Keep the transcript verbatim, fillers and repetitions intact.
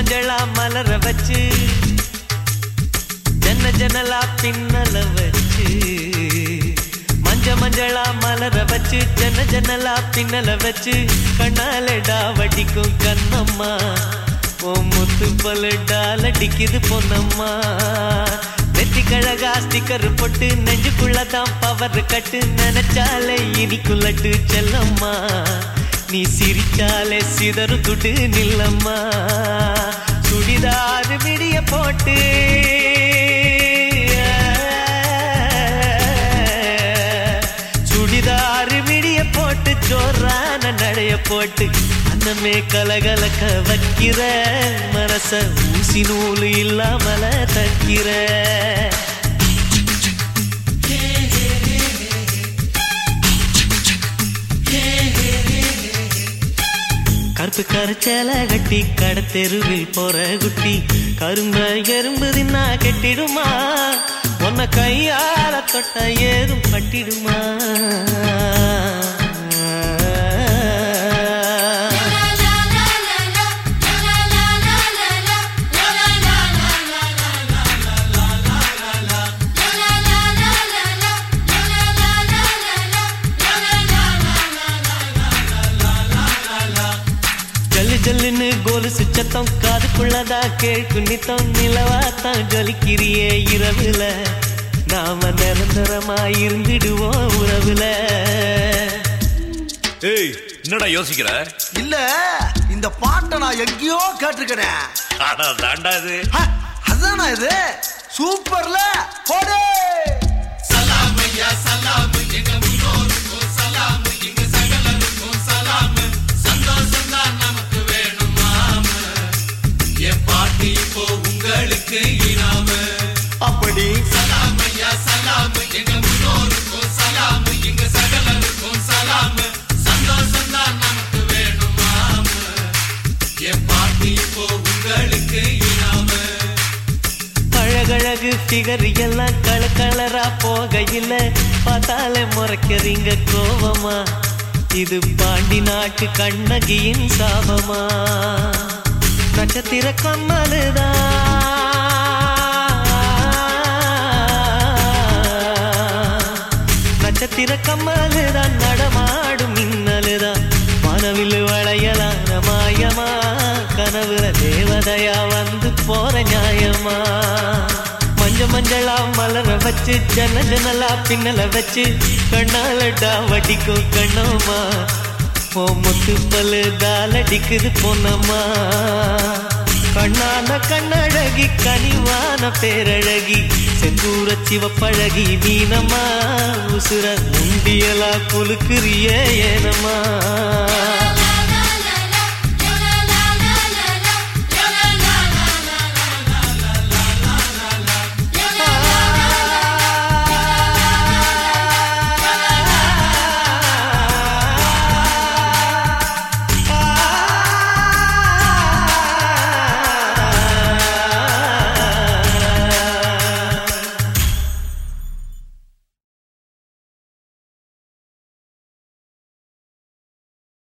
மஞ்சளா மலர வச்சு ஜன்ன ஜன்னலா பின்னல வச்சு மஞ்ச மஞ்சளா மலர வச்சு ஜன்ன ஜன்னலா பின்னல வச்சு கண்ணாலடா வடிக்கும் கண்ணம்மா ஓ முத்து பலடால் அடிக்குது பொன்னம்மா நெத்தி கழகா ஸ்டிக்கர் போட்டு நெஞ்சுக்குள்ளதான் பவர் கட்டு நினைச்சாலே இனிக்குள்ளட்டு செல்லம்மா நீ சிரிச்சாலே சிதறு துட்டு நில்லம்மா சுடிதாறு விடிய போட்டு சுடிதாறு விடிய போட்டு ஜோரான நடைய போட்டு அன்னமே கலகலக்க வைக்கிற மனச ஊசி நூலு இல்லாமல தக்கிற கருப்பு கரைச்சல கட்டி கடை தெருவில் போற குட்டி கரும்ப எறும்பு தின்னா கெட்டிடுமா உன்னை கையால தொட்ட ஏதும் பட்டிடுமா ஜல்லுன்னு கோலுசு சத்தம் காதுக்குள்ளதா கேட்கு நித்தம் நிலவாத்தான் ஜொலிக்கிறியே இரவுல நாம நிரந்தரமா இருந்துடுவோம் உறவுல. ஏய் என்னடா யோசிக்கிற? இல்ல இந்த பாட்டை நான் எங்கேயோ கேட்டிருக்கேன். ஆனா தாண்டா இது அதானா இது சூப்பர்ல போடு. சலாம் ஐயா சலாம் எங்க முன்னோருக்கும் சலாம் எங்க சகலருக்கும் சலாம் சந்தோஷம் தான் நமக்கு வேணும் மாம என் பாட்டி இப்போ உங்களுக்கு இனாம அப்படி சலாம் ஐயா சலாம் எங்க முன்னோருக்கும் சலாம் எங்க சகலருக்கும் சலாம் சந்தோஷம் தான் நமக்கு வேணும் மாம என் பாட்டி இப்போ உங்களுக்கு இனாம. அழகழகு ஃபிகர் எல்லாம் கல கலரா போகையில பார்த்தாலே முறைக்கிறீங்க கோவமா இது பாண்டி நாட்டு கண்ணகியின் சாபமா நட்சத்திர கம்மலுதான் நட்சத்திர கம்மலுதான் நடமாடும் மின்னலுதான் மனவில் வளையலான மாயமா கனவுல தேவதையா வந்து போற நியாயமா மஞ்ச மஞ்சளா மலர வச்சு ஜன ஜனலா பின்னல வச்சு கண்ணாலடா வடிக்கும் கண்ணம்மா ஓ முத்து பல்லு தாலடிக்குது பொன்னம்மா கண்ணான கண்ணழகி கனிவான பேரழகி செந்தூர சிவப்பழகி மீனம்மா உசுர முண்டியலா குலுக்குறிய ஏனம்மா.